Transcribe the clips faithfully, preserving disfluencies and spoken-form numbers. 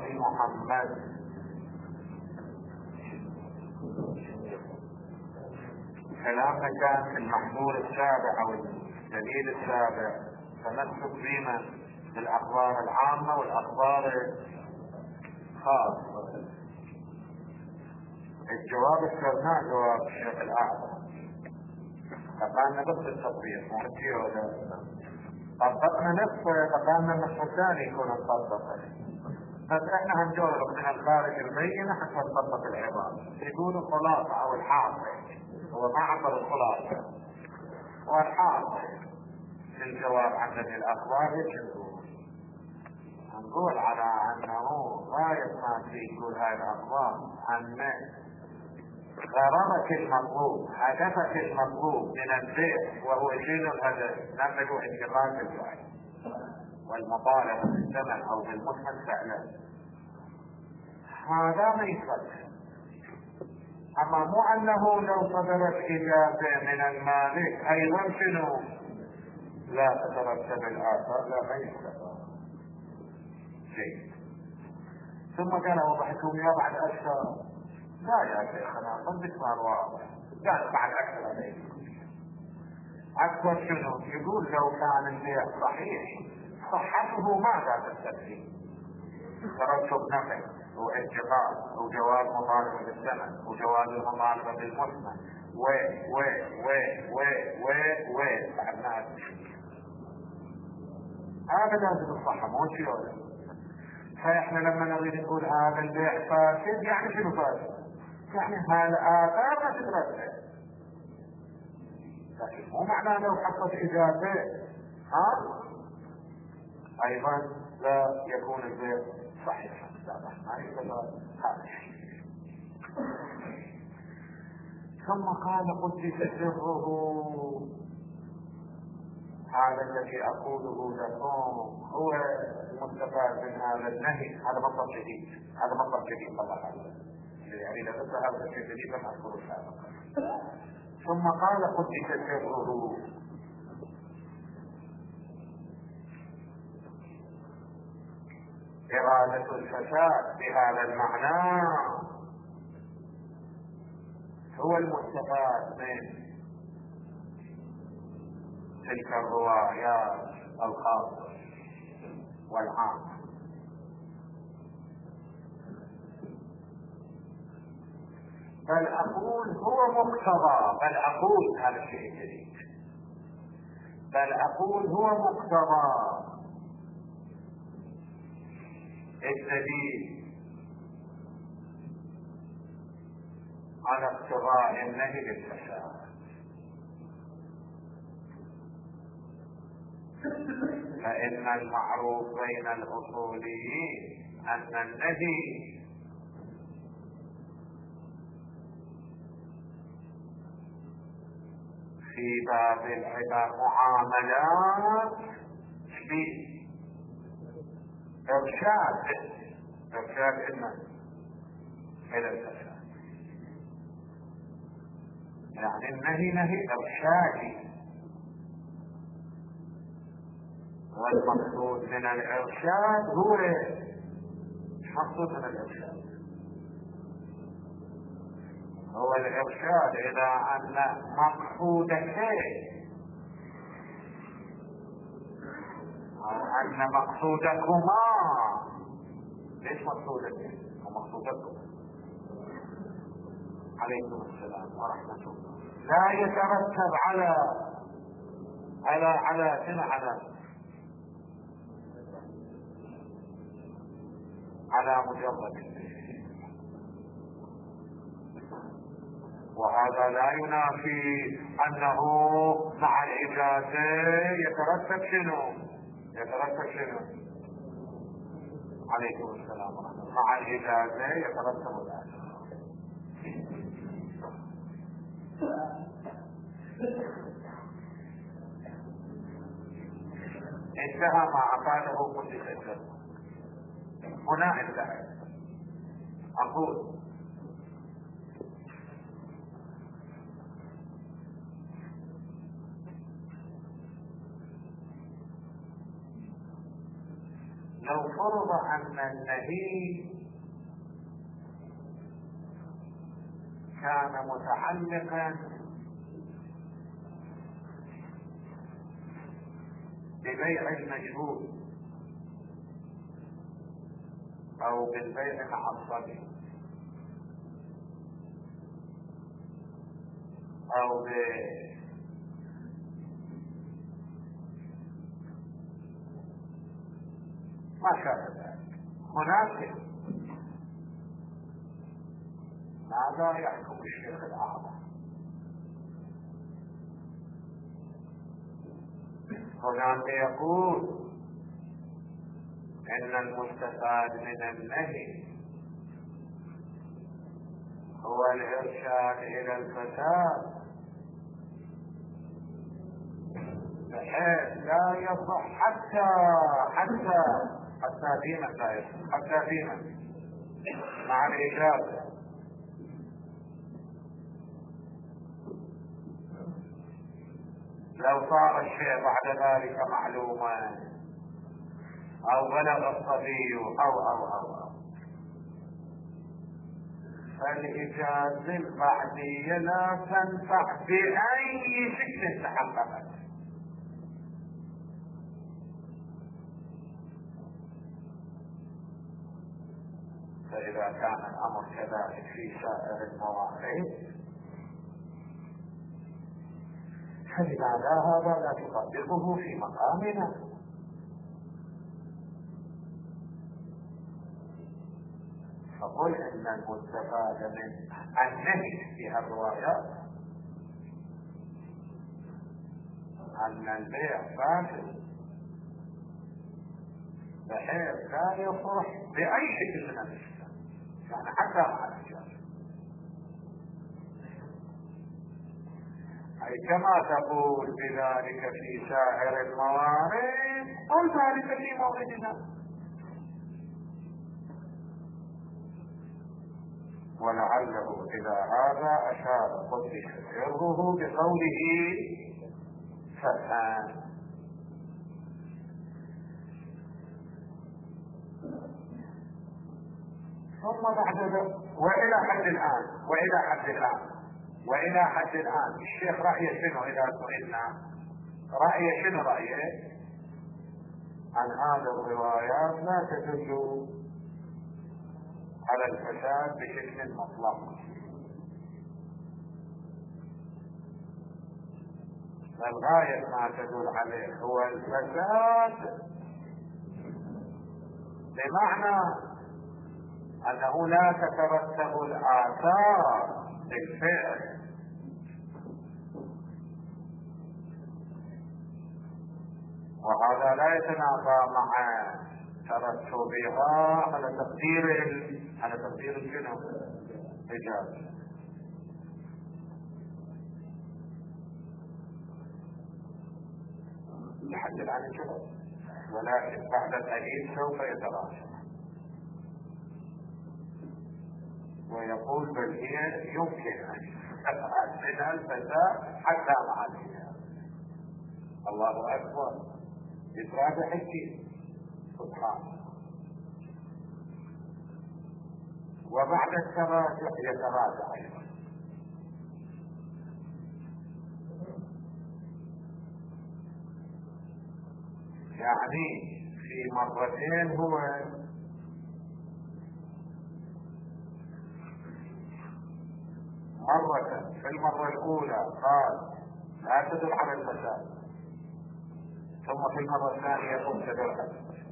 أمة محمد. كلامنا كان في المحمول السابع أو الدليل السابع تمسك بما بالأخبار العامة والأخبار الخاصة. الجواب اخترناه جواب الشيخ الأعظم، فقالنا بس التطبيق مو التيوري، طبقنا نصفه فقالنا النصف الثاني يكون مطبقا، بس احنا هنجرب من الخارج البينة حتى نطبق العبارة. يقول الخلاصة او الحاصل، هو ما عبر الخلاصة والحاصل في الجواب عن هذه الاخبار. نقول على انه غاية ما في يقول هاي الاخبار ان غرضك المطلوب هدفك المطلوب من البيع وهو شيء الهدف لم يكن انتقال الوعي والمطالبة بالثمن او بالمثمن فعلا، هذا ما يصدق. اما مو انه لو صدرت اجازة من المالك ايضا شنو لا تترتب الاثار، لا ما يصدق شيء. ثم قال وضحكم يا بعد اشهر، لا يا شيخنا صدق صار واضح، قال بعد اكثر عليه اكثر شنو؟ يقول لو كان البيع صحيح صحته ماذا تستفيد؟ ترتب نفع وانتقال وجواز مطالبه بالثمن وجواز المطالبه بالمثمن و و و و و و بعد ما هذا لازم الصحه مو شيء. فاحنا لما نريد نقول هذا البيع فاسد يعني شنو فاسد؟ يعني هالآثار ما تترتب، لكن مو معناه لو حصلت إجازة ها أيضا لا يكون البيع صحيحا. ما يصير هذا الشيء. ثم قال قدس سره، هذا الذي أقوله لكم هو المستفاد من هذا النهي. هذا مطلب جديد، هذا مطلب جديد طبعا، يعني لا تنسى هذا الشيء الجديد لم أذكره سابقا. ثم قال قدس سره، إرادة الفساد بهذا المعنى هو المستفاد من تلك الروايات الخاصة والعامة. بل أقول هو مقتضى، بل أقول هذا الشيء الجديد، بل أقول هو مقتضى الدليل على اقتضاء النهي بالفساد. فإن المعروف بين الأصوليين أن النهي في باب العباد معاملات بإرشاد إرشاد إما إلى الفساد، يعني النهي نهي إرشادي، والمقصود من الإرشاد هو مقصود من الإرشاد هو الإرشاد إلى أن مقصود الشيء أو أن مقصودكما، ليش مقصودك ومقصودكم عليكم السلام ورحمة الله، لا يترتب على على على سنة على على مجرد، وهذا لا ينافي أنه مع الإجازة يترتب شنو يترتب شنو عليكم السلام ورحمة الله، مع الإجازة يترتب ذلك. انتهى ما أفاده قدس السر. هنا انتهى. أقول لو فرض أن النهي كان متعلقا ببيع المجهول أو بالبيع مع الصبي أو ب ما شابه ذلك، مناسب، ماذا يحكم الشيخ الأعظم؟ هناك يقول إن المستفاد من النهي هو الإرشاد إلى الفساد بحيث لا يصح حتى حتى حتى دينا لا يصح حتى دينا مع الإجابة. لو صار الشيء بعد ذلك معلوما أو بلغ الصبي أو أو أو, أو. فالإجازة البعدية لا تنفع بأي شكل تحققت. فإذا كان الأمر كذلك في سائر المواقف فلماذا هذا لا تطبقه في مقامنا؟ فقل إن المستفاد من النهي في الروايات أن البيع فاسد بحيث لا يصح بأي شكل من الإسلام، يعني حتى مع الإجازة. أي كما تقول بذلك في سائر الموارد قل ذلك في موردنا. ولعله إلى هذا أشار قدس سره بقوله فتان. ثم بعد ذلك وإلى حد الآن وإلى حد الآن وإلى حد الآن الشيخ رأيه شنو إذا سئلنا؟ رأيه شنو رأيه؟ عن هذه الروايات لا تدل على الفساد بشكل مطلق، بل غاية ما تدل عليه هو الفساد بمعنى أنه لا تترتب الآثار بالفعل، وهذا لا يتنافى مع ترتبها على تقدير على تقدير الجنوب إجازة. لحد الآن الجنوب، ولكن بعد القليل سوف يتراجع ويقول بل هي يمكن أن تفعل منها الفساد حتى مع الإجازة. الله أكبر، إفراد حكي سبحانه. وبعد التراجع يتراجع أيضا، يعني في مرتين هو مرة في المرة الأولى قال لا تدل على الفساد، ثم في المرة الثانية يقول تدل على الفساد،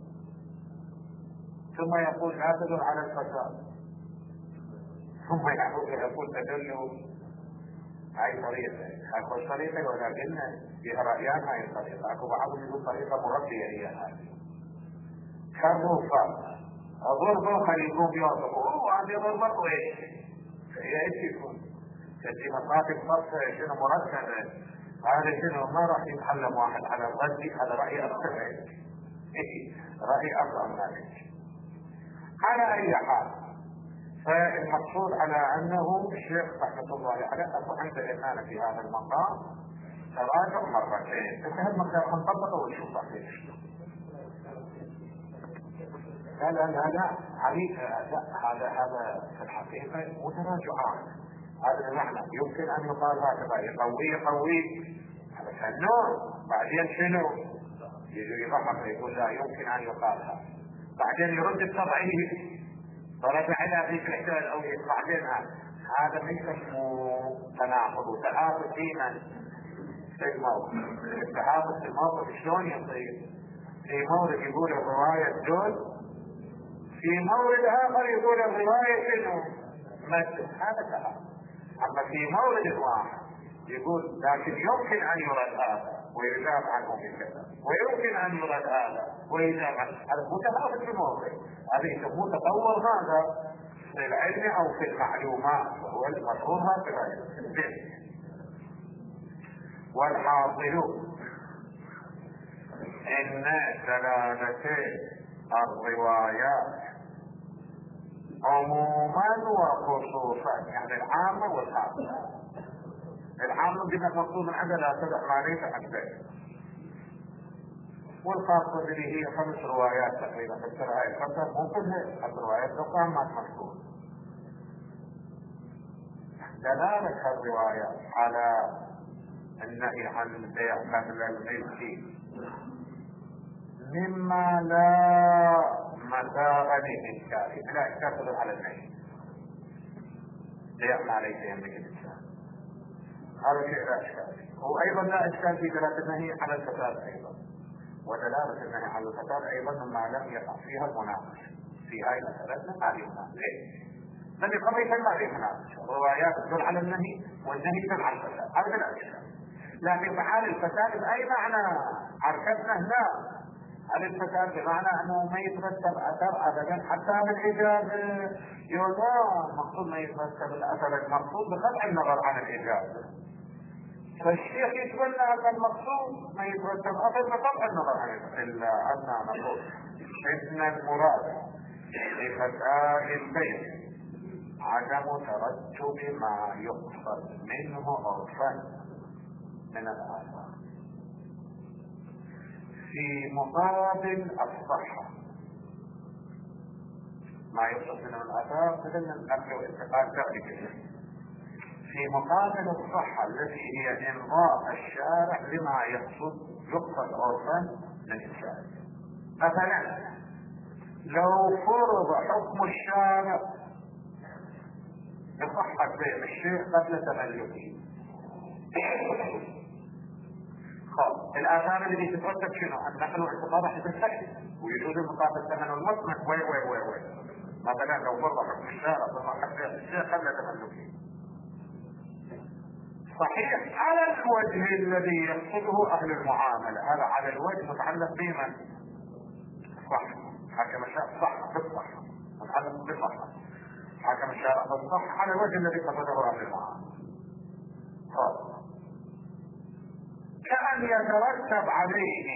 ثم يقول لا تدل على الفساد، ثم يقول تدل. هاي طريقة هاي طريقة ولكن فيها رأيان. هاي الطريقة أكو بعضهم يقول طريقة مربية هي هذه كالروفة الغربة خليكم يوصفوا هو هذه غربة ايش هي ايش يكون في مصاطب صفة شنو مرتبة. هذا شنو ما راح يتحلم واحد على الرد على رأي أكثر ايه رأي أكثر منك. على أي حال فالمقصود على أنه الشيخ رحمة الله عليه أصبح عند الإمانة في هذا المقام تراجع مرتين. بس هالمقام نطبقه ونشوف بعدين. لا لا لا لا عليك لا، هذا هذا في الحقيقة متراجعات. هذا المعنى يمكن ان يقال هكذا يقوي يقوي علشان نوع، بعدين شنو؟ يجي يضحك يقول لا يمكن ان يقال هذا، بعدين يرد التضعيف فرجع الى ذيك الاحتمال الاولي، بعدين هذا هذا ما يسموه تناقض وتهافت ديما في الموقف. التهافت في الموقف شلون يصير؟ في مورد يقول الرواية دول، في مورد اخر يقول الرواية شنو؟ مثل هذا تهافت. اما في مورد واحد يقول لكن يمكن ان يرد هذا ويجاب عنه بكذا، ويمكن ان يرد هذا ويجاب عنه، هذا متفاوت في الموضوع. هذا يسموه تطور ماذا؟ في العلم او في المعلومات، وهو المشهور هكذا. والحاصل ان دلالتي الروايات عموما وخصوصا، يعني العامة والخاصة. العامة بما مقصود من عندها لا تدع ما ليس حسين، والخاصة اللي هي خمس روايات تقريبا في هاي الفترة، مو كلها الروايات تقام ما مشهور. دلالة الروايات على النهي عن البيع قبل الملك مما لا مساغ للإشكال، لا إشكال على النهي، بيع ما ليس يملك الإنسان، هذا شيء لا إشكال. وأيضا لا إشكال في دلالة النهي على الفساد أيضا، ودلالة النهي على الفساد أيضا مما لم يقع فيها المناقشة. في هاي المسألة ما عليه مناقشة، ليه؟ لم يقع فيها ما عليه مناقشة. الروايات تدل على النهي والنهي يدل على الفساد، هذا لا إشكال. لكن بحال الفساد بأي معنى؟ عرفتنا هنا هل الفساد بمعنى انه ما يترتب اثر ابدا حتى بالايجاب؟ يقول لا المقصود ما يترتب الاثر، المقصود بقطع النظر عن الايجاب. فالشيخ يتبنى ان المقصود ما يترتب اثر بقطع النظر عن الايجاب. الا ان نقول ان المراد بفساد البيع عدم ترتب ما يقصد منه عرفا من الاثار في مقابل الصحة. ما يقصد من الآثار مثل النقل والانتقال ذلك في مقابل الصحة التي هي إمضاء الشارع لما يقصد يقصد عرفا من الشارع. مثلا لو فرض حكم الشارع بصحة بيع الشيء قبل تملكه، خلاص الآثار اللي تترتب شنو؟ النقل والانتقال حسب السكت ويجوز المقابل الثمن والمصنع وي وي وي وي مثلا لو فرض حكم الشارع بصحة بيع الشيء قبل تملكه، صحيح على الوجه الذي يقصده أهل المعاملة، هذا على الوجه متعلق بمن؟ صح، حكم الشارع صح بالصح، متعلق بالصح، حكم الشارع بالصح على الوجه الذي قصده أهل المعاملة. خلاص كأن يترتب عليه،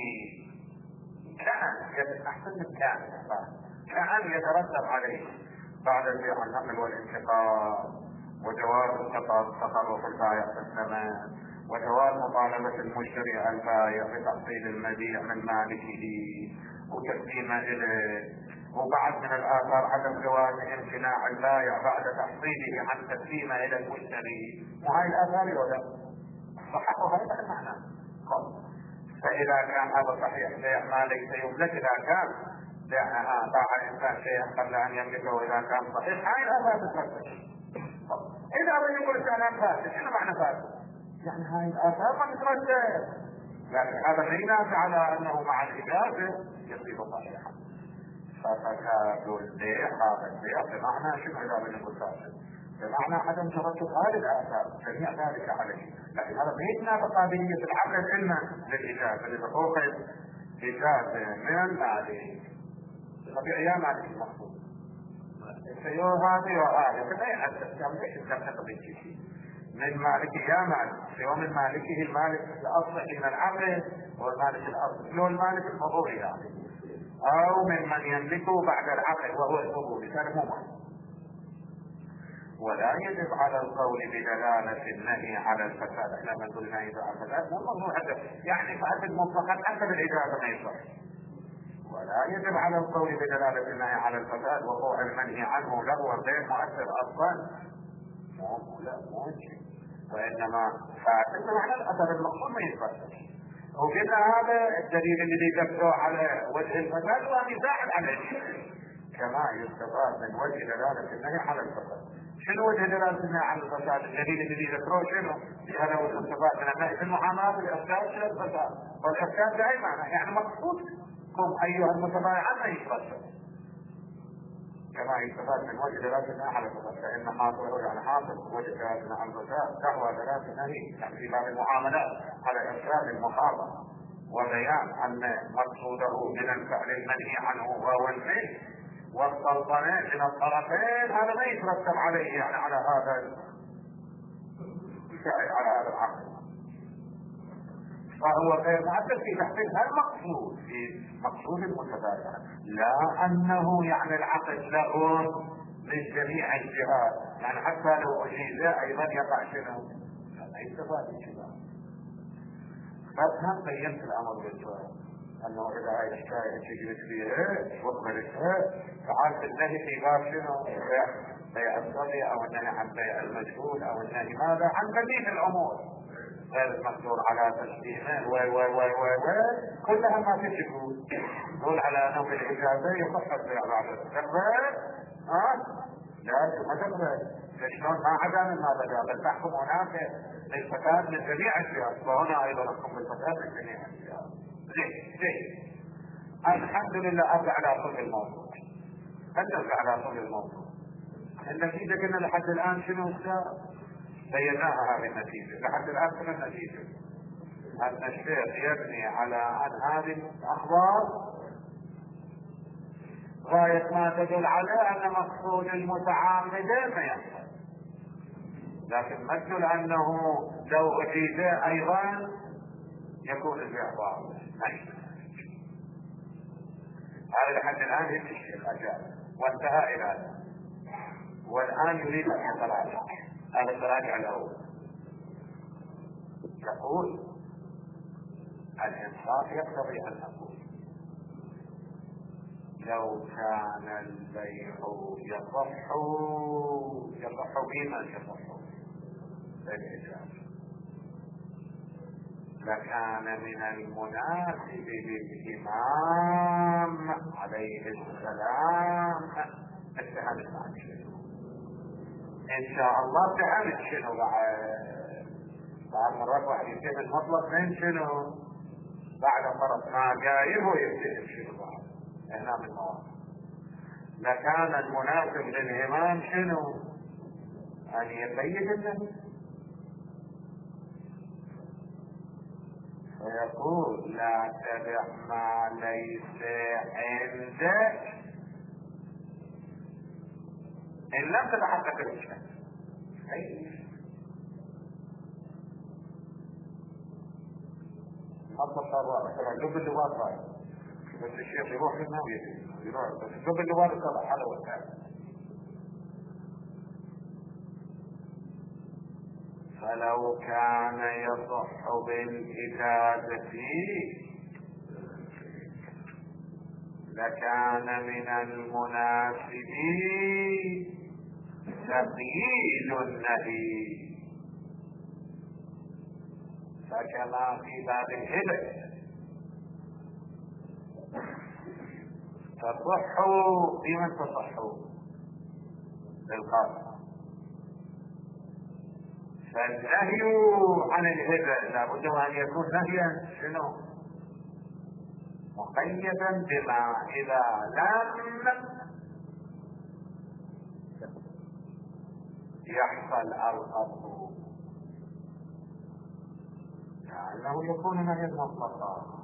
كأن أحسن من كان كأن يترتب عليه بعد البيع النقل والانتقال وجواز التصرف البائع في الثمن وجواز مطالبة المشتري البائع بتحصيل المبيع من مالكه وتسليمه إليه، وبعد من الآثار عدم جواز امتناع البائع بعد تحصيله عن تسليمه إلى المشتري، وهاي الآثار ولا صححوا هذا المعنى. فإذا كان هذا صحيح بيع ما ليس يملك، إذا كان باع الإنسان شيئا قبل أن يملكه وإذا كان صحيح هاي الآثار تترتب. إذا أردنا نقول الكلام فاسد، شنو معنى فاسد؟ يعني هاي الآثار ما تترتب، لكن هذا ما ينافي على أنه مع الإجازة يصير صحيحا. ففساد البيع هذا البيع بمعنى شنو إذا أردنا نقول فاسد؟ بمعنى عدم ترتب هذه الآثار جميع ذلك عليه، لكن هذا ما يتنافى قابلية العقل إلا للإجازة لتفوق إجازة من المالك. طبيعي يا مالك المقصود سيو هذه وهذه فلا يحدث يعني ليش الزمن بيجي من مالك يا مالك سيو من مالكه المالك الأصلي من العقل والمالك الأصلي لو المالك الفضولي يعني أو من من يملكه بعد العقل وهو الفضولي كان مو مالك. ولا يجب على القول بدلالة النهي على الفساد، احنا ما قلنا نهي على الفساد مو الموضوع هذا يعني فاسد مطلقا حتى بالإجازة ما يصح، ولا يجب على القول بدلالة النهي على الفساد وقوع المنهي عنه لغوا غير مؤثر اصلا. مو لا مو شيء، وانما فاسد بمعنى الاثر المقصود ما يتفسر. وقلنا هذا الدليل الذي ذكره على وجه الفساد وان يساعد على الشيء كما يستفاد من وجه دلالة النهي على الفساد. شنو وجه دلالة النهي على الفساد؟ الدليل الذي ذكره شنو؟ هذا هو الاستفاد من النهي في المعاملات والافساد الى الفساد، والافساد لا معنى يعني مقصودكم ايها المتبايعون ما يتفسر كما يستفاد من وجه دلالة النهي على الفساد. فان حاصله يعني حاصل وجه دلالة النهي على الفساد دعوى دلالة النهي يعني في باب المعاملات على افساد المخاطر وبيان ان مقصوده من الفعل المنهي عنه وهو الفعل والسلطنة من الطرفين، هذا ما يترتب عليه يعني على هذا على هذا العقل، فهو غير مؤثر في تحقيق المقصود في مقصود المتبايع، لا انه يعني العقل له من جميع الجهات، يعني حتى لو اجيز ايضا يقع شنو؟ لا يستفاد من شنو؟ فهم بينت الامر بالسؤال انه اذا هاي الحكايه تجلس فيها واقبلتها تعال النهي في باب شنو؟ بيع الصبي او النهي عن بيع المجهول او النهي ماذا؟ عن بديل الامور غير المقدور على تسليمه و و و و و كلها ما تجبوا نقول على نوع الاجازه يصح البيع بعد التكرر ها؟ لا ما تقبل شلون ما عدا من ما بدا بل تحكم هناك بالفساد من جميع الجهات، وهنا ايضا نحكم بالفساد من جميع الجهات. زين زين الحمد لله ارجع على صلب الموضوع. ارجع على صلب الموضوع. النتيجه قلنا لحد الان شنو صار؟ بيناها هذه النتيجه، لحد الان شنو النتيجه؟ ان الشيخ يبني على ان هذه الاخبار غايه ما تدل على ان مقصود المتعامدين ما يحصل، لكن ما تدل انه لو اجيز ايضا يكون البيع باطل. هذا لحد الان هي الشيخ اجاب وانتهى الى هذا، والان يريد ان يتراجع. هذا التراجع الاول يقول الانصاف يقتضي ان نقول لو كان البيع يصح يصح بما يصح بالإجازة لكان من المناسب للإمام عليه السلام التهم المعنى. إن شاء الله فهمت شنو بعد بعد مرات واحد يتهم المطلق من شنو بعد مرة ما قايل هو يتهم شنو بعد هنا من مواقع. لكان المناسب للإمام شنو أن يبين النهي ويقول لا تبع ما ليس عندك إن لم تتحقق الإشكال. مطلب صار مثلا جب اللواء صار بس الشيخ يروح لنا ويروح بس جب اللواء صار على وسائل. فلو كان يصح بالإجازة لكان من المناسب تقييد النهي فكما في باب الهبة تصح بمن تصح بالقاصد، فالنهي عن الهبة لابد ان يكون نهيا شنو مقيدا بما اذا لم يحصل القصد لانه يكون نهيا مطلقا.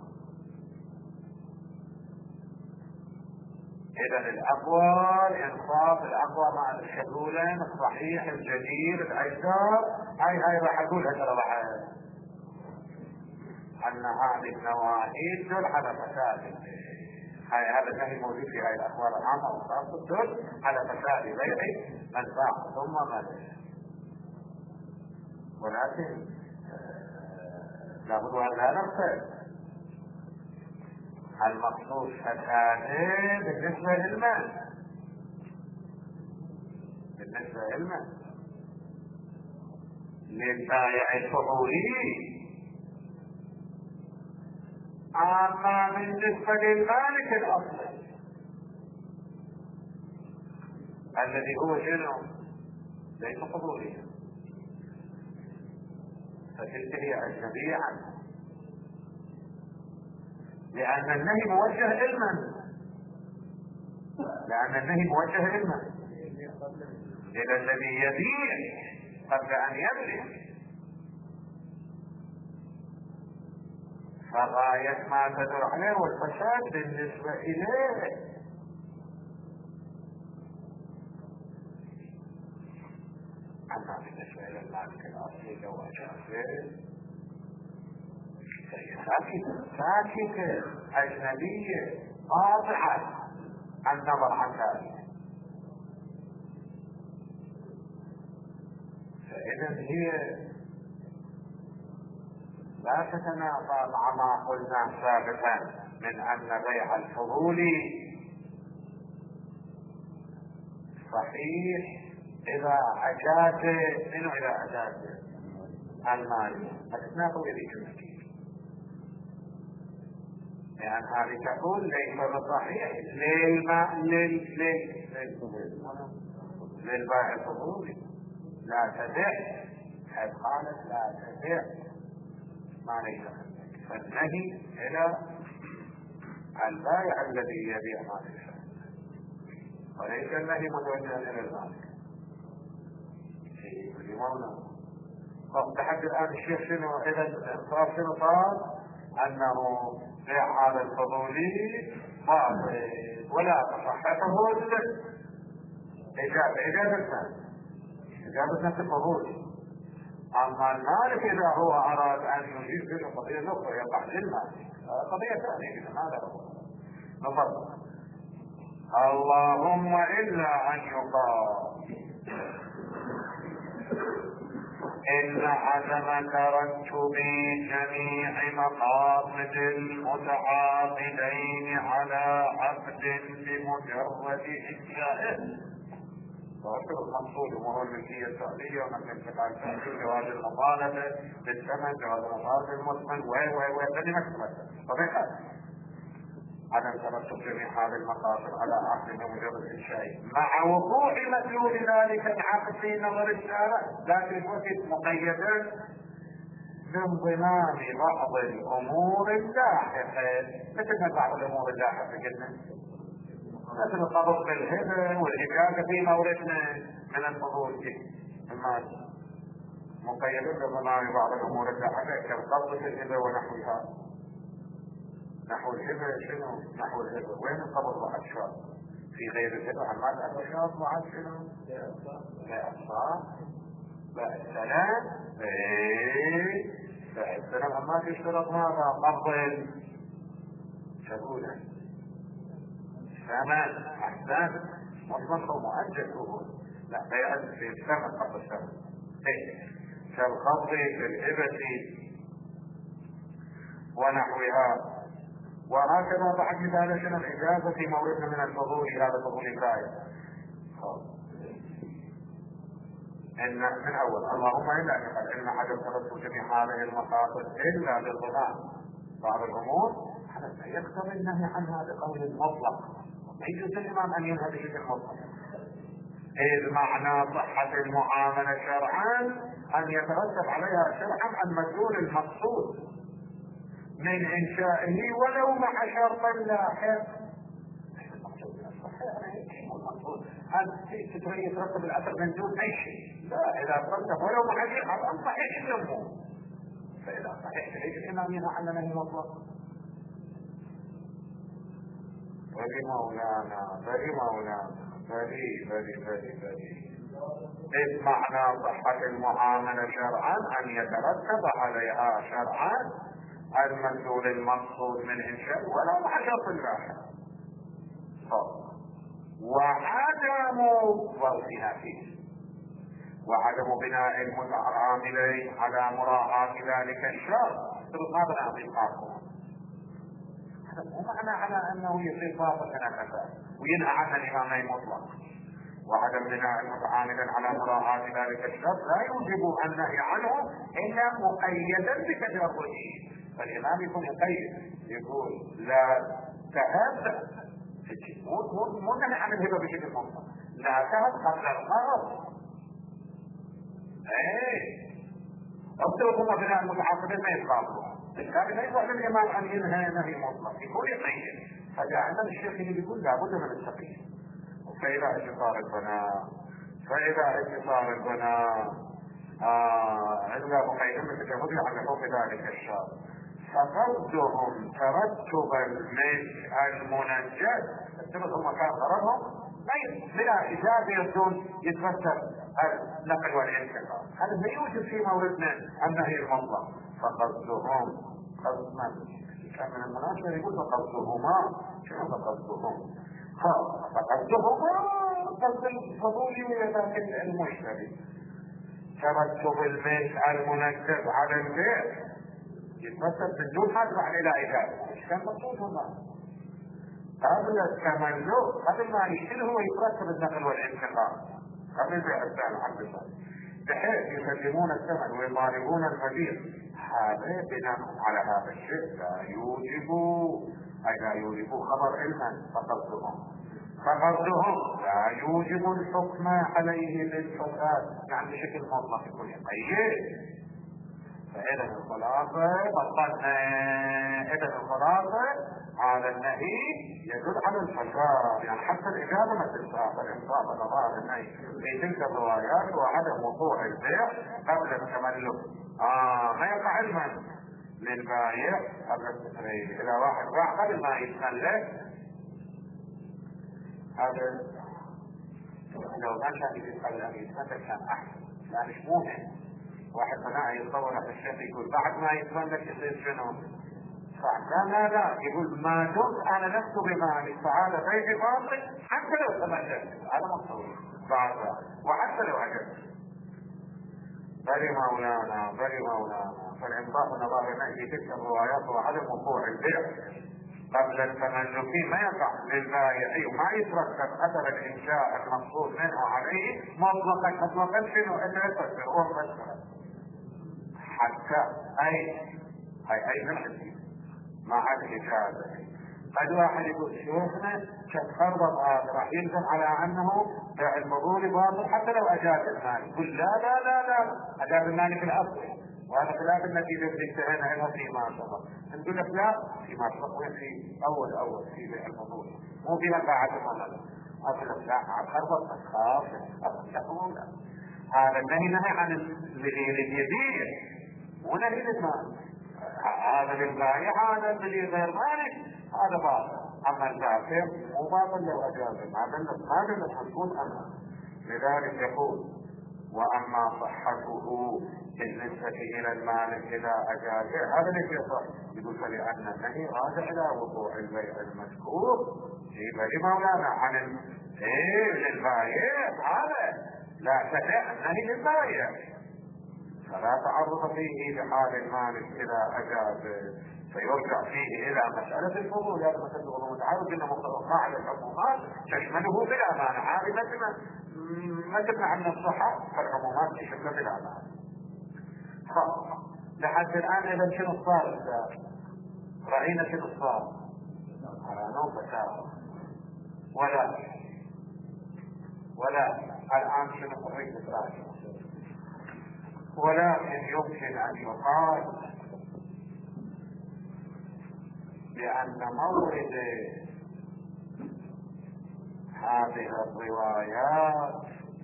اذا الاقوى الانصاف الاقوى مع الشذولين الصحيح الجدير الايسر هاي هاي راح اقولها ترى راح ان هذه النواهي تدل على فساد هاي هذا النهي موجود في هاي الاخبار العامه والخاصه تدل على فساد بيع منفعه ثم مال، ولكن لابد ان لا نغفل المخصوص الثاني بالنسبة للمال، بالنسبة للمال للبائع الفضولي. أما بالنسبة للمالك الأصلي الذي هو شنو؟ ليس فضوليا، فتلك هي أجنبية عنه، لأن النهي موجه علما، لأن النهي موجه علما إلى الذي يبيع قبل أن يملك. فغاية ما تدور عليه والفساد بالنسبة إليه. أما بالنسبة إلى المالك الأصلي لو أجازه فهي ساكتة ساكتة أجنبية قاطعة النظر عن ذلك. فإذا هي لا تتناقض مع ما قلنا سابقا من أن بيع الفضولي صحيح إذا أجاز منه، إذا أجاز المال فتتناقض بجملته، لأن هذه تقول ليس بصحيح للماء للبائع الفضولي لا تبيع، حيث قالت لا تبيع ما ليس عندك، فالنهي إلى البائع الذي يبيع ما ليس عندك، وليس النهي متوجها إلى المالك. في موضوع لحد الآن الشيخ شنو إذا صار شنو صار؟ أنه بيع هذا الفضولي باطل ولا تصحته إجابة إجابة إجابة نفس الفضولي. أما المالك إذا هو أراد أن يجيب في قضية أخرى يقع للمالك قضية ثانية، هذا هو نفضل. اللهم إلا أن يقال إن عدم ترتب جميع مقاصد المتعاقدين على عقد بمجرد إنشائه، وأكثر المقصود أمور الملكية الفعلية ومن الانتقال الفعلي، جواز المطالبة بالثمن، جواز المطالبة بالمثمن، و و و كلمة طبيعة عدم ترتب جميع هذه المقاصد على عقد بمجرد إنشائه مع وقوع مدلول ذلك العقد في نظر الشارع، لكن الوقت مقيدا بانضمام بعض الأمور اللاحقة. مثل بعض الأمور اللاحقة قلنا مثل القبض بالهبة والإجازة في موردنا من الفضول المال، مقيدين بضمان بعض الأمور اللاحقة كالقبض بالهبة ونحوها. نحو الهبة شنو؟ نحو الهبة وين القبض بعد شرط؟ في غير الهبة عن ماذا الشرط بعد شنو؟ لا أصلاح لا السلام ايه لا السلام عما تشترط ماذا؟ قبض شغولا ثمن أحسن مطلق مؤجل هو لا بيع في الثمن قبل الثمن ايه كالقبض بالهبة ونحوها. وهكذا بعد مثال شنو الإجازة في موردنا من الفضول، هذا فضول الغاية. إن من أول اللهم إلا أن إن عدم ترتب جميع هذه المقاصد إلا بالضمان بعض الأمور حتى يقتضي النهي عنها بقول مطلق، يجوز الإمام أن ينهى بشكل مطلق، إذ معنى صحة المعاملة شرعا أن يترتب عليها شرعا المدلول المقصود من إنشائه ولو مع شرط لاحق. هل يترتب الأثر من دون أي شيء؟ لا، إذا ترتب ولو مع شيء حرام صحيح يسموه، فإذا صحيح ليش الإمام ينهى عن نهي مطلق؟ بلي مولانا بلي مولانا بلي بلي بلي بلي إذ معنى صحة المعاملة شرعا أن يترتب عليها شرعا المدلول المقصود من إنشاء ولا مع شرط لاحق. وعدم ضبطها فيه وعدم بناء المتعاملين على مراعاة ذلك الشرط. ما بناء بالقانون هذا مو معنى على انه يصير باطل من الاساس وينهى عنه الامامين مطلقا. وعدم بناء متعاملا على مراعاة ذلك الشرط لا يوجب النهي عنه الا مقيدا بتجرده. فالامام يكون يقيد يقول لا تهب، مو مو نهي عن الهبه بشكل مطلق، لا تهب قبل القرض. ايه اصدقوا بناء المتعاقدين ما يتقابلون، بالتالي لا يصح للامام ان ينهى نهي مطلق، يكون يقيد. فدائما الشيخ اللي يقول لابد من التقييد. فإذا اتصال البناء فإذا اتصال البناء عندما مقيدين بالتجاوز عن حكم ذلك الشرط فقصدهم ترتب الملك المنجد، السبب هم كان غرضهم بلا إجازة يبدون يترتب النقل والانتقال. هذا لا يوجد في موردنا النهي المطلق. فقصدهم قصد من كان من المناسبة يقول فقصدهما، شنو فقصدهم؟ فقصدهما قصد الفضولي ولكن المشتري ترتب الملك المنجد على البيع يترتب من دون حاجة إلى إجازة. ايش كان مقصودهما؟ قبل التملك، قبل ما يشتري هو يترتب النقل والانتقال قبل البيع الثاني عن البيع، بحيث يسلمون الثمن ويضاربون المبيع. هذا بناء على هذا الشيء لا يوجب أي لا يوجب خبر علما. فقصدهم فقصدهم لا يوجب الحكم عليه بالفساد، يعني بشكل مطلق يكون يقيد. فإذا الخلاصة بطلنا إذا الخلاصة هذا النهي يدل على الفساد، يعني حتى الإجابة ما تنسى الإنصاف نظام النهي في تلك الروايات وعدم وقوع البيع قبل التملك. آه ما يقع علما للبايع قبل التسريب. إذا واحد باع قبل ما يتملك هذا لو ما كان يتملك كان أحسن، لا مش مهم. واحد مناعه يتصور على الشيخ يقول بعد ما يتملك يصير شنو؟ لا لا لا، يقول ما دمت انا لست بمالي فهذا بيعي باطل حتى لو تملكت. هذا مقصود بعد وحتى لو اجلت. بل مولانا بل مولانا فالانصاف النظر في تلك الروايات وعدم وقوع البيع قبل التملك ما يقع للبائع وما يترتب اثر الانشاء المقصود منه عليه مطلقا مطلقا شنو الا يفسر هو مفسر حتى اي اي اي نحن ما عاد اجازه. قد واحد يقول شيخنا كتخربط هذا راح يلزم على انه بيع الفضول باطل حتى لو اجاز المال. يقول لا لا لا لا اجاز المال في الاصل، وهذا خلاف النتيجه اللي انتهينا هنا فيما سبق. نقول لك لا فيما سبق في اول اول في بيع الفضول مو فيها قاعده المال. اقول لك لا خربط تخاف تقول هذا النهي نهي عن اليدين ونهي للمال. هذا للبائع هذا الذي غير مالك هذا باطل. اما البائع مو باطل لو اجاز هذا هذا المحكوم عنه. لذلك يقول واما صحته بالنسبه الى المالك اذا اجاز هذا ليس يصح. يقول فلان النهي راجع الى وقوع البيع المذكور في بل مولانا عن ايه للبائع هذا لا تدع النهي للبائع فلا تعرض فيه لحال المالك اذا اجاز فيرجع فيه الى مسألة الفضول. هذا مسألة الفضول متعرض انه قاعدة الحكومات تشمله بلا مانع. هذه مثلا ما تمنع من الصحة فالحكومات تشمله بلا مانع. لحد الان اذا شنو صار؟ رأينا شنو صار على نوم بشارة ولا ولا الان شنو قضية الثانية. ولكن يمكن ان يقال بأن مورد هذه الروايات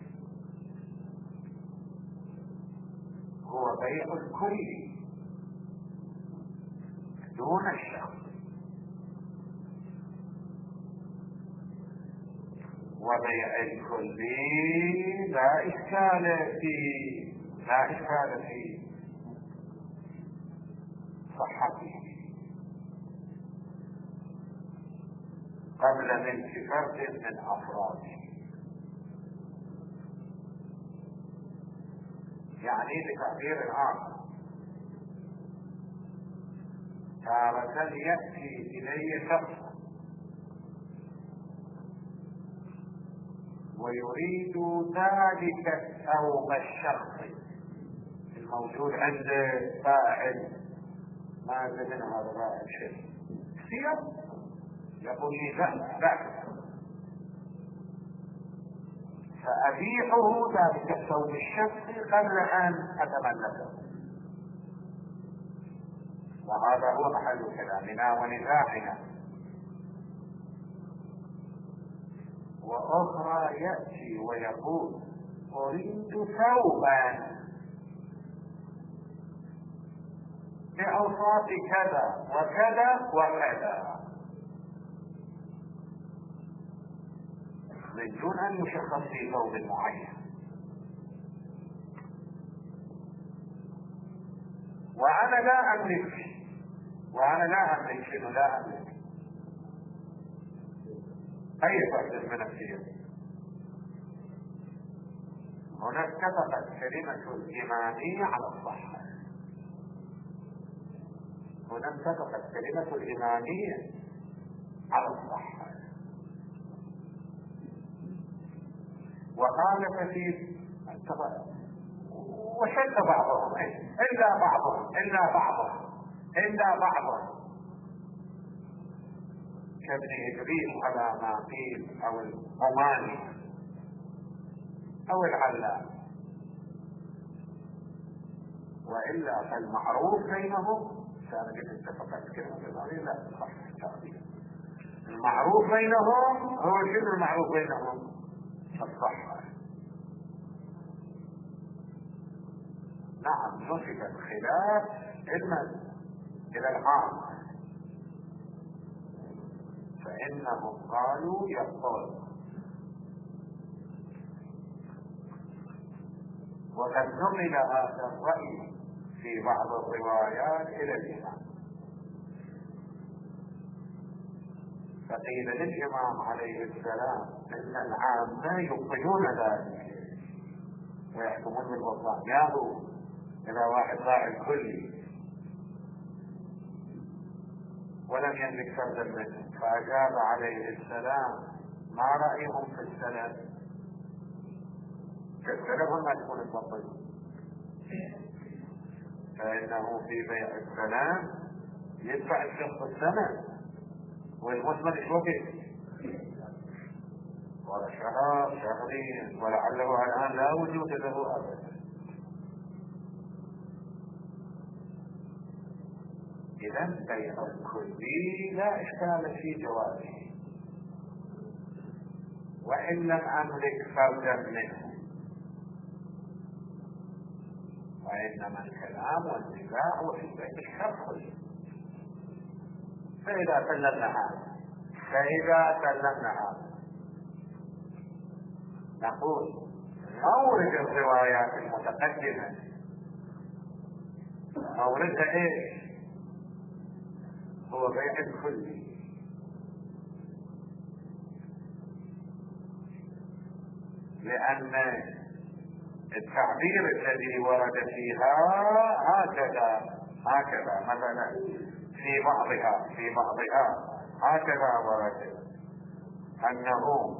هو بيع الكل دون الشخص، وبيع الكل لا إشكال فيه لا إشكال فيه صحته قبل ملك فرد من أفراده. يعني بتعبير آخر تارة يأتي إلي شخص ويريد ذلك الثوب الشخصي الموجود عند فاعل، ما زمن هذا فاعل شيء ثياب، يقول لي لا لا، فأبيعه ذلك الثوب الشخصي قبل أن أتملكه. وهذا هو محل كلامنا ونزاعنا. وأخرى يأتي ويقول أريد ثوبا بأوصاف كذا وكذا وكذا من دون أن يشخص في ثوب معين. وأنا لا أملك وأنا لا أملك شنو لا أملك أي فرد من الثياب. هنا اتفقت كلمة الإمامية على الصحة، هنا اتفقت كلمة الإمامية على الصحة. وقال في وشد بعضهم إلا بعضهم إلا بعضهم إلا بعضهم كابن إدريس على ما قيل أو الأماني أو العلام، وإلا فالمعروف بينهم كانت اتفقت كلمة الإمامية لا صح التعبير. المعروف بينهم هو شنو المعروف بينهم؟ الصحة. نعم نسب الخلاف إما إلى العام، فإنهم قالوا يقول، وقد نقل هذا الرأي في بعض الروايات إلى الإمام، فقيل للإمام عليه السلام إن العامة يبطلون ذلك ويحكمون بالبطلان، ياهو إذا واحد فاعل كلي ولم يملك فردا منه. فأجاب عليه السلام ما رأيهم في السلف؟ في السلف ما تكون البطل، فإنه في بيع السلام يدفع الشخص الثمن والمثمن ايش وقت؟ ولا شهر شهرين ولعله الآن لا وجود له أبدا. إذا بيع الكلي لا إشكال في جوازه وإن لم أملك فردا منه، وإنما الكلام والنزاع وفي بيع الشخص. فإذا سلمنا هذا فإذا سلمنا هذا نقول مورد الروايات المتقدمة موردها إيش؟ هو بيع الكلي، لأن التعبير الذي ورد فيها هكذا هكذا مثلا في بعضها في بعضها هكذا ورد أنه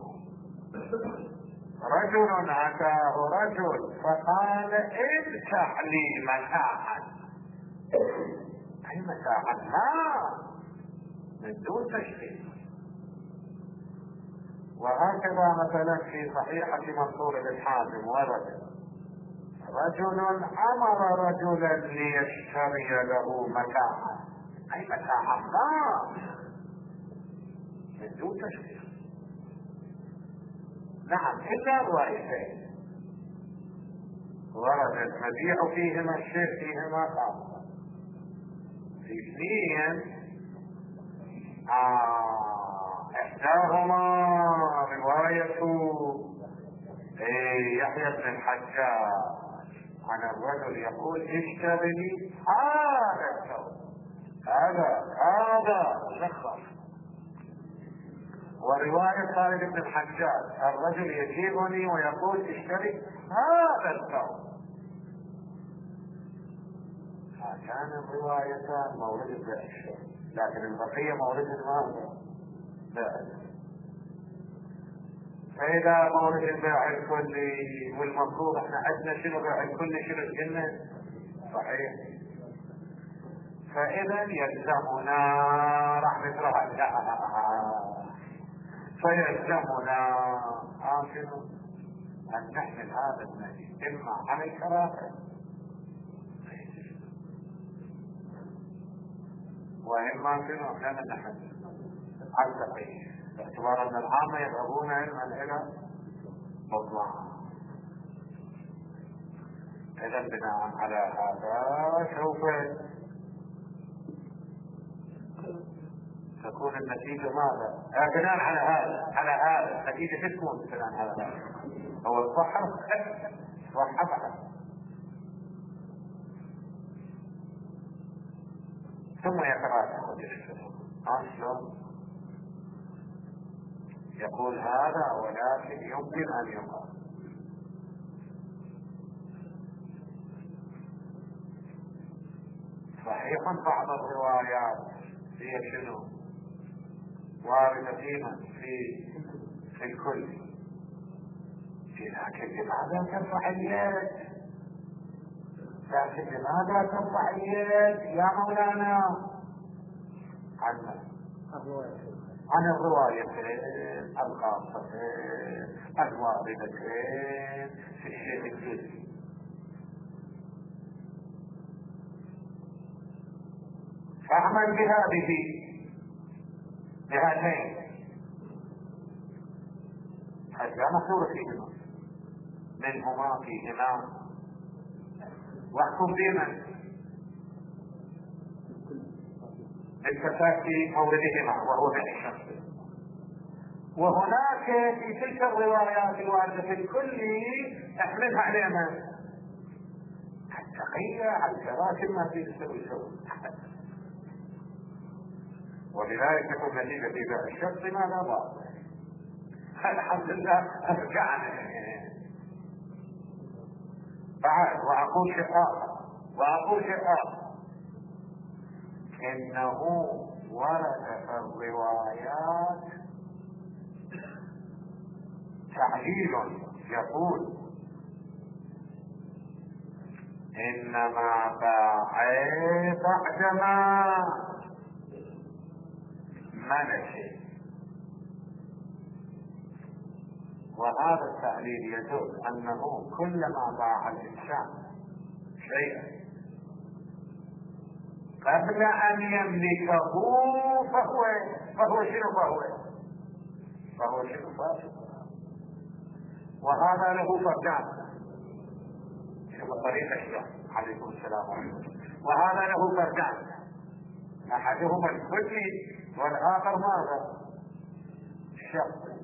رجل أتاه رجل فقال ادفع لي متاعا، أي متاعا ما من دون تشخيص. وهكذا مثلا في صحيحة منصور بن حازم ورد رجل أمر رجلا ليشتري له متاعا، أي متاعا ما من دون تشخيص. نعم إلا الروايتين ورد المبيع فيهما الشيء فيهما خاصة. في اثنين آه إحداهما رواية يحيى بن الحجاج عن الرجل يقول اشتري لي هذا الثوب، هذا هذا شخص. ورواية خالد بن الحجاج الرجل يجيبني ويقول اشتري هذا الثوب. كان الروايتان مورد البيع الشرعي، لكن البقية مورد المال لا. فإذا مورد البيع الكلي والمفروض احنا عندنا شنو بيع الكلي شنو الجنة صحيح، فإذا يلزمنا راح نترها فيلزمنا آه شنو أن نحمل هذا النهي إما عن الكراهة وإما شنو لنا نحمل عن التقييد، باعتبار أن العامة يذهبون علما إلى مطلع. إذا بناء على هذا سوف تكون النتيجة ماذا؟ آه بناء على هذا على هذا النتيجة تكون بناء على هذا هو الصحة صحة بعد. ثم يتراجع أصلا يقول هذا ولكن يمكن أن يقال صحيحا بعض الروايات هي شنو واردة فيما في في الكل، لكن لماذا ترفع اليد؟ لكن لماذا ترفع اليد يا مولانا؟ عن عن الروايتين الخاصتين الواردتين في الشيء الجزئي. فاعمل بهذه بهاتين حتى مخصورة فيهما منهما فيهما واحكم بهما بالفساد في موردهما وهو من الشخص. وهناك في تلك الروايات الواردة في الكل تحملها على من؟ التقية على الكراهة ما في تسوي سوء، ولذلك تكون نتيجة في بيع الشخص ما لا باطل. الحمد لله ارجعنا بعد. واقول شيء اخر واقول شيء اخر انه ورد في الروايات تعليل يقول انما باع بعدما منع، وهذا التعليل يدل انه كلما باع الانسان شيئا قبل ان يملكه فهو فهو شنو فهو فهو شنو فاسد، وهذا له فرجان. شوف طريقة الشيخ عليكم السلام عليكم. وهذا له فرجان، احدهما الكلي والاخر ماذا؟ الشخصي.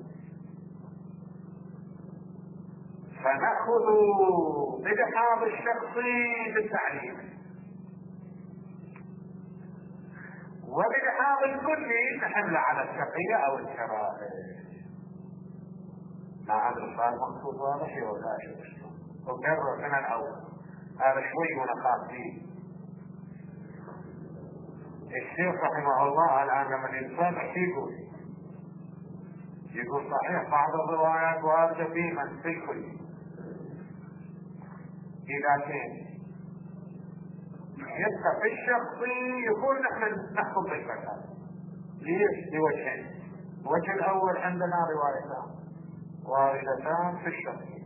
فنأخذ بلحاظ الشخصي بالتعليم، وبلحاظ الكلي نحمل على التقية او الكراهة. ما هذا الصار مقصود واضح ولا شيء وكرر من الاول هذا شوي ونخاف فيه. الشيخ رحمه الله الان لما الانسان يقول يقول صحيح بعض الروايات واردة في من في الكل، إذا كان يبقى في الشخصي يقول نحن نحكم بالفساد. ليش؟ لوجهين. الوجه الأول عندنا روايتان واردتان في الشخصي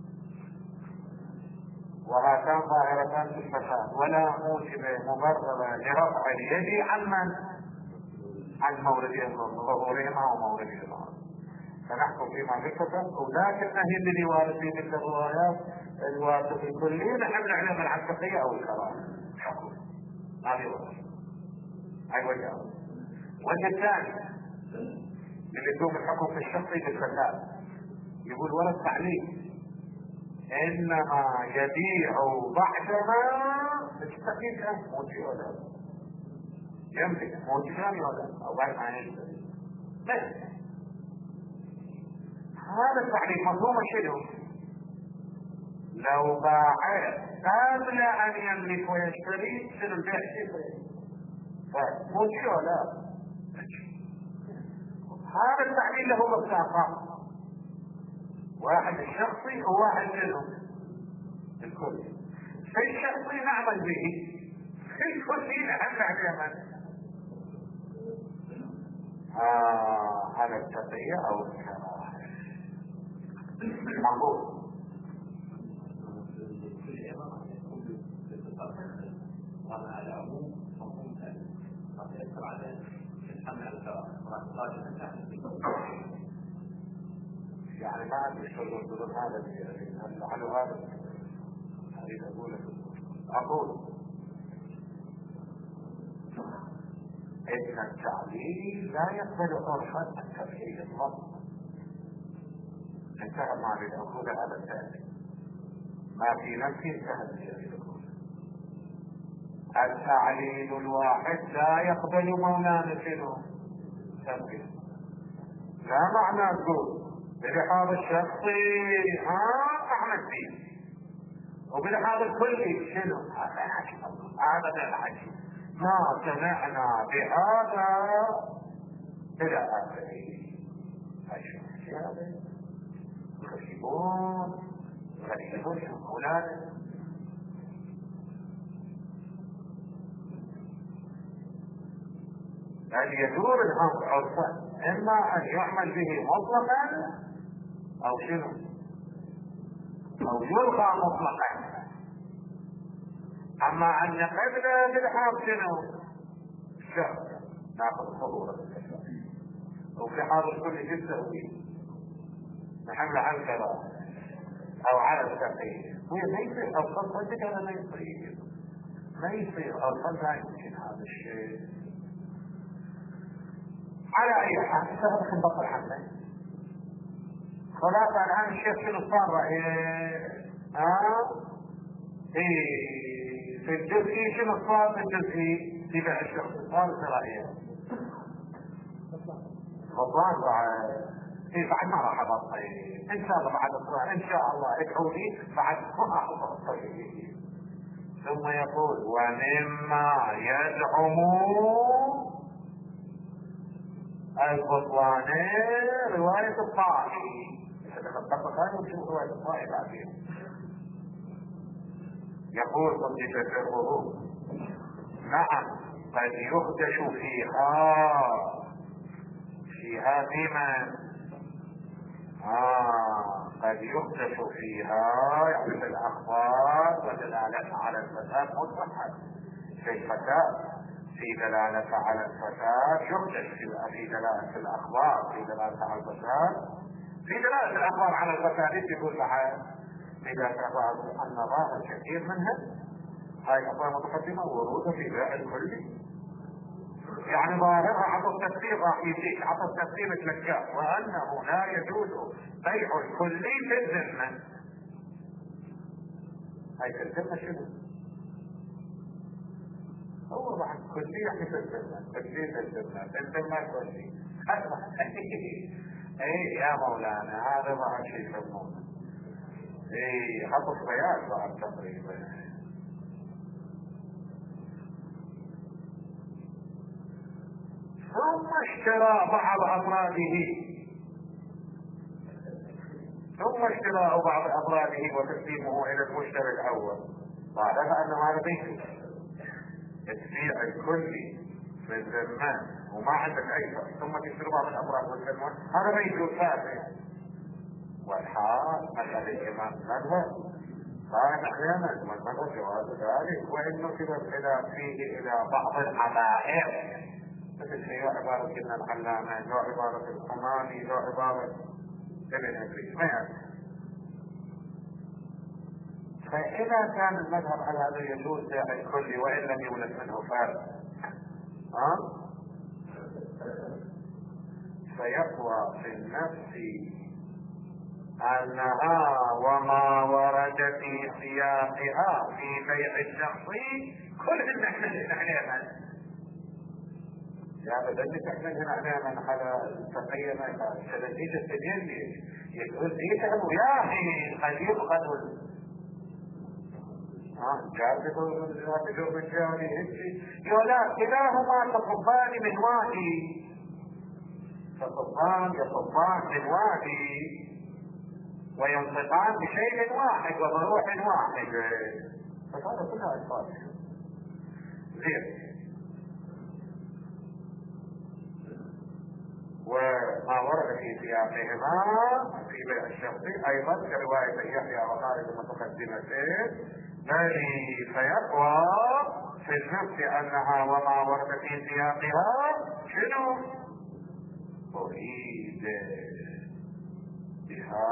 وهاتان ظاهرتان في الفساد، ولا موجبة مبررة لرفع اليد عن من؟ عن ظهورهما وموردهما، فنحكم فيما في الفساد. ولكن نهي الذي وارد في تلك الروايات الوارد في الكلية نحمل عليه من العتقية او الكراهة حكم. هذه وجه هاي وجه. وجه الثاني اللي يكون الحكم في الشخصي بالفساد يقول ولا التعليل انما يبيع بعدما التقييد كان موجي ولا يملك موجي ثاني ولا او بعد ما يشتري. هذا التعليل مفهوم شنو؟ لو باعه قبل ان يملك ويشتري يصير البيع شيء مو شيء ولا هذا التعليل له مصداقان، واحد الشخصي وواحد منهم الكلي. في الشخصي نعمل به، في الكلي نعمل عليه. آه هذا التقية او الكراهة مقبول. وهذا على عموم مفهوم ثاني قد يأثر على الحمل على الكراهة. يعني ما عندي شغل بدون هذا على هذا أريد أقول أقول إن التعليل لا يقبل عرفا التفعيل المطلق. انتهى ما أريد أقول هذا الثاني ما في نفسي انتهى الذي أقول. التعليل الواحد لا يقبل مولانا شنو تفعيل. لا معنى تقول بلحاظ الشخصي ها احمد فيه وبلحاظ الكلي شنو هذا غير حكي ما سمعنا بهذا الى اخره. هذا يخشبون يخشبون شو مولانا أن يدور الأمر عرفا إما أن يعمل به مطلقا أو شنو أو يلغى مطلقا. أما أن يقبل بالحاضر شنو الشرط ناخذ الحضور وفي حاضر كل جزء نحمل على الكلام أو على التقييد. ما يصير أصلا صدق هذا ما يصير ما يصير أصلا لا يمكن هذا الشيء. على اي حال سبب خنبط الحمله خلاص. الان الشيخ شنو صار ايه اه ايه في الجزئي شنو صار في الجزئي في بيع الشخص صار شرائيه فضلان بعد ايه بعد ما راح ابطل ان شاء الله بعد الصلاة ان شاء الله ادعوا لي بعد ما راح ابطل. ثم يقول ومما يزعمون البطلاني رواية الطائي. هذا الطبقان وشوف رواية الطائي بعدين يقول قد يتفقه نعم قد يخدش فيها فيها بمن آه قد يخدش فيها يعني في الأخبار ودلالة على الفساد مطلقا في الفساد في دلالة على الفساد يخدش في دلالة الأخبار في دلالة على الفساد في دلالة الأخبار على الفساد يقول لها إذا تفعل أن ظاهر كثير منها هاي الأخبار متقدمة ورودة في بيع الكلي يعني ظاهرها عطى التفسير راح يجيك عطى التفسير تلقاه وأنه لا يجوز بيع الكلي في الذمة. هاي في الذمة شنو؟ هو راح كلي يعني في الذمة كلي في الذمة في الذمة كلي اي يا مولانا هذا راح شيء يسمونه اي حط الصياد بعد تقريبا. ثم اشترى بعض افراده ثم اشتراء بعض افراده وتسليمه الى المشتري الاول بعدها انه هذا بيته تبيع الكلي في الذمة وما عندك اي فرق ثم تشتري بعض الافراد والذمة هذا بيته ثابت. والحال مثل الامام مذهب قال احيانا مذهب جواز ذلك وان نسب الخلاف فيه الى بعض العبائر مثل هي عبارة ابن العلامة لو عبارة الحماني لو عبارة ابن ابريس ما يعرف. فإذا كان المذهب على هذا يجوز بيع الكل وإن لم يولد منه فارق ها فيقوى في النفس أنها وما ورد في سياقها في بيع الشخص كل نحن عليها يا بدل تحمل هنا علينا على التقيم النتيجة السنين يقول لي يا أخي قد يبغض جابر الرجال يقول كلاهما كصبان من وادي، كصبان يصبان من وادي وينطقان بشيء واحد وبروح واحد، فهذا كلها الفاظ زين. وما ورد في سياقهما في بيع الشخصي ايضا كروايه يحيى وخالد المتقدمتين الذي فيقوى في النفس انها وما ورد في سياقها شنو؟ اريد بها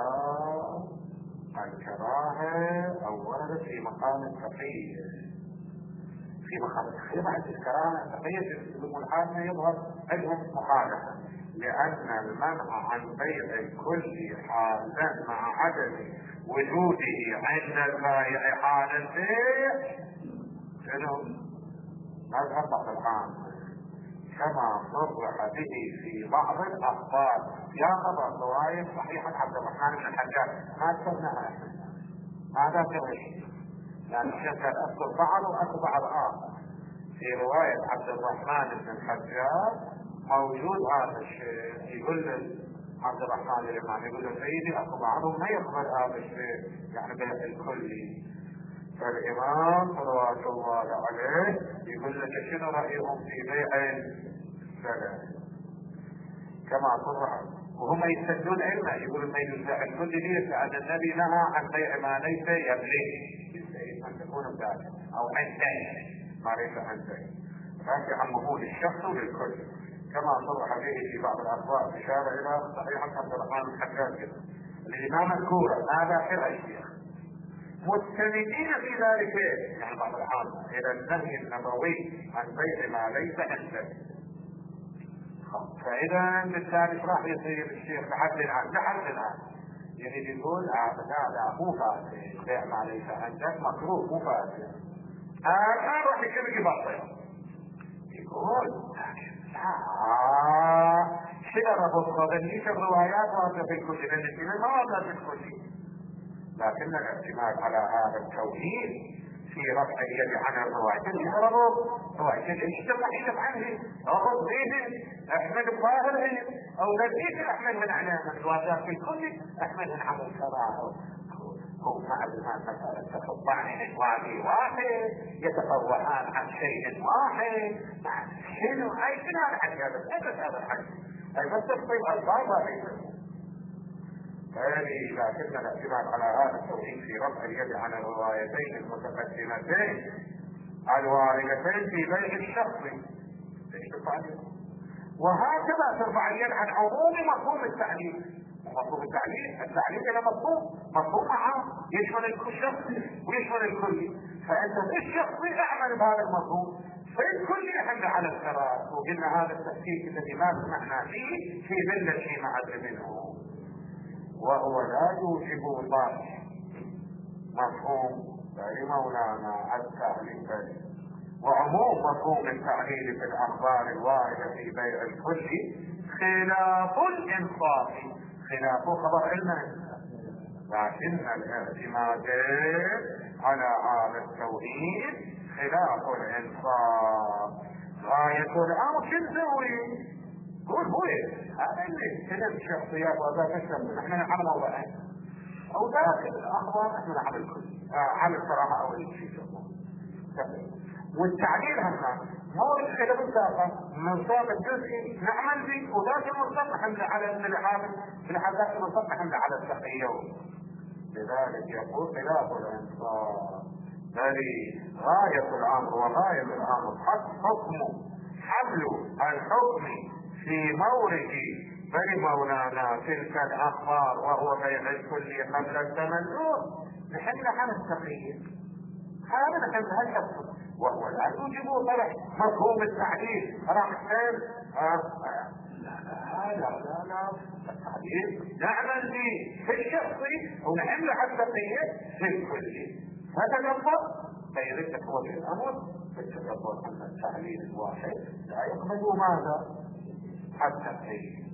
الكراهه او وردت في مقام التقيه، في مقام التقيه بعد الكراهه التقيه يسلمون الحاكم يظهر عندهم مخالفه، لان المنع عن بيع الكل حالا مع عدم وجوده عند البائع حال البيع شنو؟ مذهب بعض العام كما صرح به في بعض الاخبار. يا خبر روايه صحيحه عبد الرحمن بن الحجاج ما ذكرناها احنا، هذا كرهي يعني الشيخ اذكر بعض واذكر بعض اخر. في روايه عبد الرحمن بن الحجاج موجود هذا الشيء، يقول عبد الرحمن الامام يقول له سيدي اكو بعضهم ما يقبل هذا الشيء يعني بيع الكلي، فالامام صلوات الله عليه يقول لك شنو رايهم في بيع السلام كما صرح، وهم يستدلون علما يقولون ما يجوز بيع الكلي ليش؟ لان النبي نهى عن بيع ما ليس يملك ان تكون بذلك او عن دين ما ليس عن دين، فهذا عمه للشخص وللكل كما صرح به في بعض الاخبار اشاره الى صحيح عبد الرحمن الحجاج الامام الكوره. هذا خير الشيخ مستندين في ذلك يعني بعض العام الى النهي النبوي عن بيع ما ليس عنده. فاذا بالتالي راح يصير الشيخ لحد الان لحد الان يعني يقول لا لا مو فاسد بيع ما ليس عندك مكروه مو فاسد، الان راح يصير يبطل يقول آه شنو ربط ظنيش الروايات واردة في الكل لأن الإمام ما واردة في الكل، لكن الاعتماد على هذا التوحيد في رفع اليد عن الروايتين يضربوا روايتين اشتبه اشتبه عنه ربط بيهم احمد الظاهر او نزيد احمد من علامة الواردات في الكل احمد من عمل سراء هو فعل ما مسألة تخطعن وادي واحد يتفوحان عن شيء واحد شنو اي شنو هذا الحكي هذا بس هذا الحكي اي بس تصيب الفاظ هذه. لكن الاعتماد على هذا التوحيد في رفع اليد عن الروايتين المتقدمتين الواردتين في بيع الشخص ايش تفعل؟ وهكذا ترفع اليد عن عموم مفهوم التعليل. مفهوم التعليل التعليل الى مفهوم مفهوم عام يشمل الشخص ويشمل الكل، فانت في الشخص اعمل بهذا المفهوم في الكل يحل على القرار. وقلنا هذا التفكيك الذي ما سمعنا فيه في ظل شيء معد منه، وهو لا يوجب الله مفهوم لمولانا التعليل وعموم مفهوم التعليل في الاخبار الوارده في بيع الكل خلاف الانصاف، خلاف خبر علما، لكن الاعتماد على هذا التوحيد خلاف الانصاف. غاية الامر شو نسوي؟ قول هو هذا اللي كذا الشخصيات وذاك الشخص احنا نعمل موضوعين او ذاك الاخبار احنا نعمل الكل عمل صراحه او شيء والتعليل هنا مو كذا بالساقه منصاب الجزئي نعمل به وذاك المنصب نحمل على الحافظ في الحالات المنصب نحمل على التقيه. لذلك يقول خلاف الانصاف بل غايه الامر وغايه الامر حكم حمل الحكم في مورد بل مولانا تلك الاخبار وهو بيع الكل قبل التملك نحن عن التقيه. هذا نحن هالحكم وهو لا يوجب طرح مفهوم التعليل راح الحين لا لا لا لا التعليل نعمل به في الشخصي ونحمل على التقيه في الكل فتدبر فيرد هو الامر فتدبر ان التعليل الواحد لا يقبل ماذا حتى ايه.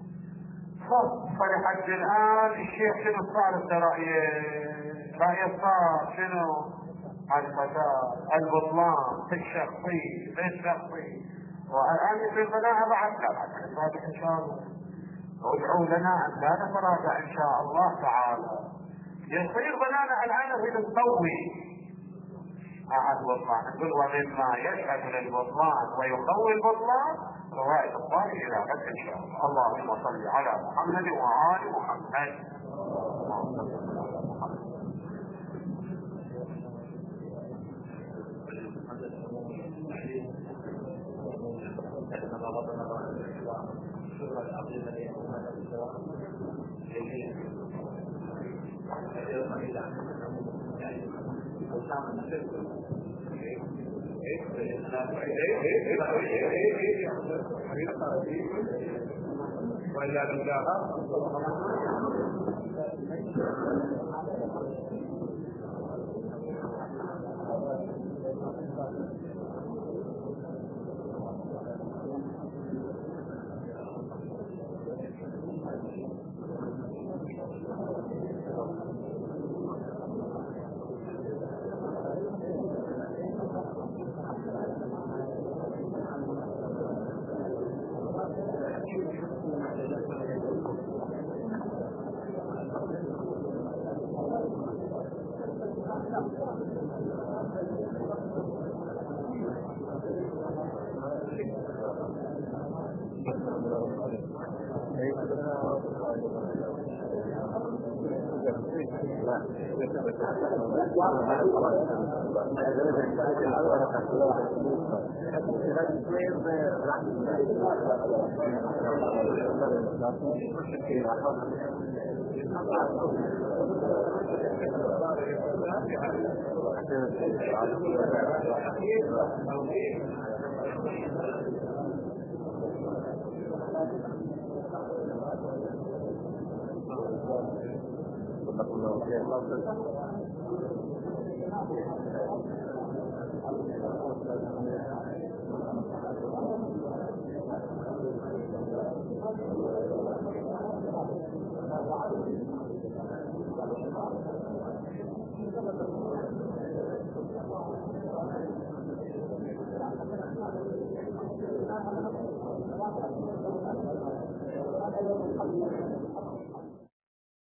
فلحد الان الشيخ شنو صار؟ رايه رايه صار شنو؟ الفساد، البطلان في الشخصي في الشخصي. والآن يصير بناء بعد لا بعد ذلك إن شاء الله. ادعوا لنا أن لا نتراجع إن شاء الله تعالى. يصير بنانا الآن في نقوي أحد البطلان، نقول ومما يشهد للبطلان ويقوي البطلان رواية الطارئ إلى غد إن شاء الله. اللهم صل على محمد وآل محمد. وإلا بالله